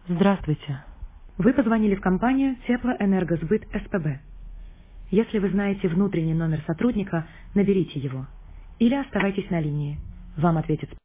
Здравствуйте. Вы позвонили в компанию Теплоэнергосбыт СПБ. Если вы знаете внутренний номер сотрудника, наберите его. Или оставайтесь на линии. Вам ответит